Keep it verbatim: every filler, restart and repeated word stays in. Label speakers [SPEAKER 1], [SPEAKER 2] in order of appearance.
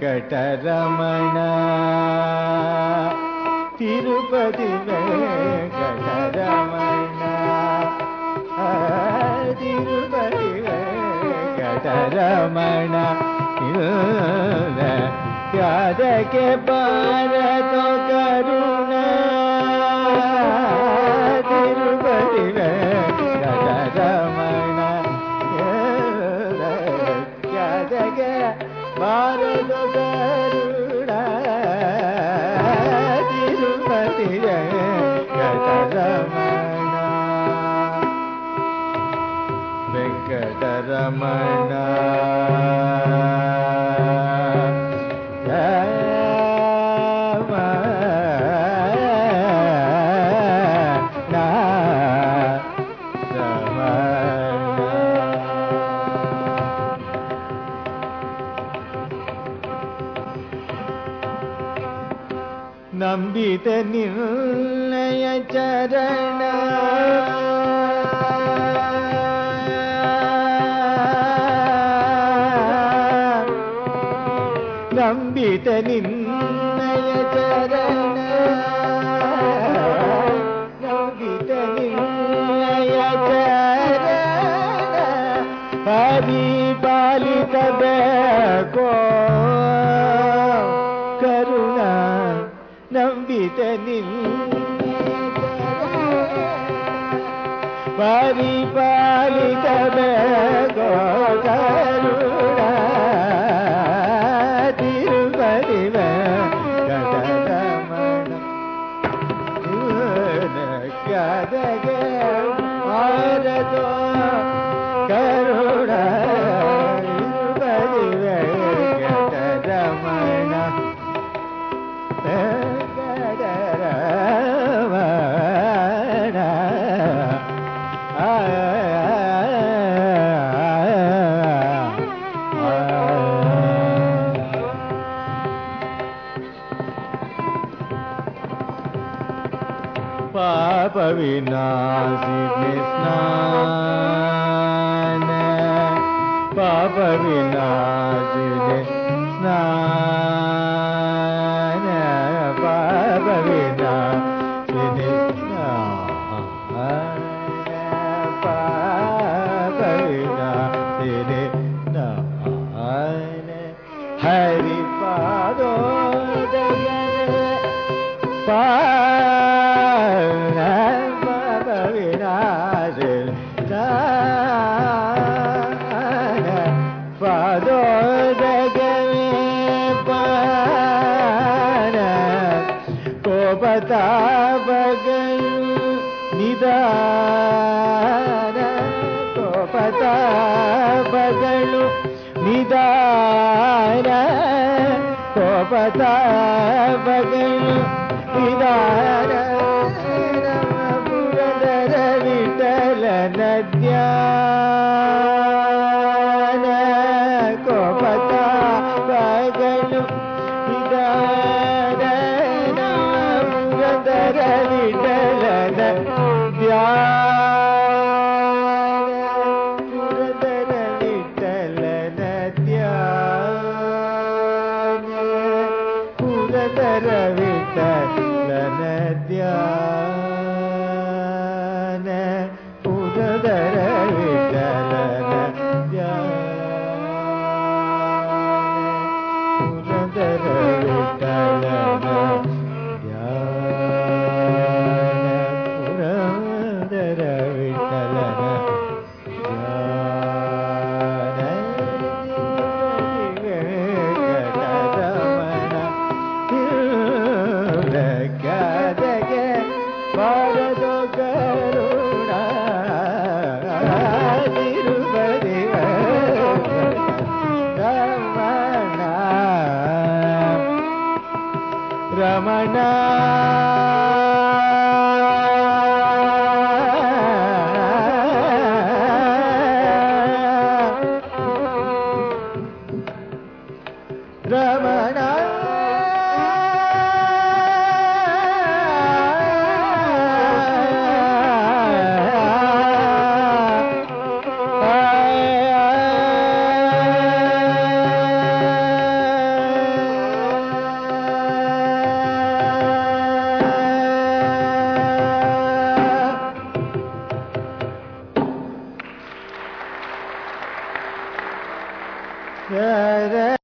[SPEAKER 1] ವೆಂಕಟರಮಣ ತಿರುಪತಿ ವೆಂಕಟರಮಣ ತಿರುಪತಿ ವೆಂಕಟರಮಣ ಯಾದಕ್ಕೆ ಭಾರತ ಕರುಣ ತಿರುಪತಿ ವೆಂಕಟರಮಣ ಯಾದಕ್ಕೆ ಭಾರತ ಕರುಣ ತಿರುಪತಿ ವೆಂಕಟರಮಣ ವೆಂಕಟರಮಣ ನಂಬಿತ ನಿನ್ನಯ ಚರಣ ನಂಬಿತ ನಿನ್ನಯ ಚರಣ ನಂಬಿತ ನಿನ್ನಯ ಚರಣ ಪರಿಪಾಲಿತ ಬೇಕೋ ಕರುಣ ನಂಬಿತ ಪರಿಪಾಲಿತ ಬೇಕೋ ಕರುಣ ತಿರುಪತಿ ವೆಂಕಟರಮಣ ಗದಗೆ ಭಾರತೋ ಕರುಣ ತಿರುಪತಿ ವೆಂಕಟರಮಣ ಪಾಪ ವಿನಾಶಿನಿ ಸ್ನಾನ ಪಾಪ ವಿನಾಶಿನಿ ಸ್ನಾನ ಪಾಪ ವಿನಾಶಿನಿ ಸ್ನಾನ ಪಾಪ ವಿನಾಶಿನಿ ಸ್ನಾನ ಹರಿ ಪಾದೋದಯ ಪಾ ಪಾದೋದಗವೇ ಪಾನ ಕೋಪತಾಪಗಳು ನಿಧಾನ ಕೋಪತಾಪಗಳು ನಿಧಾನ ಕೋಪತಾಪಗಳು ನಿಧಾನ ಪುರದರ ವಿಠಲನ ಧ್ಯಾನ ಕೋಪತಾಪಗಳು ನಿಧಾನ ಪುರದರ ವಿಠಲನ ಧ್ಯಾನ ಪುರದರ ವಿಠಲನ ಧ್ಯಾನ ಪುರದರ ವಿಠಲನ ಧ್ಯಾನ ಪುರದರ ವಿಠಲನ ಧ್ಯಾನ ಪುರದರ ವಿಠಲನ ಧ್ಯಾನ ಪುರದರ ವಿಠಲನ ವೆಂಕಟರಮಣ ಗದಗೆ ಭಾರತ ಕರುಣ ತಿರುಪತಿ ರಮಣ ರಮಣ ರಮಣ ರ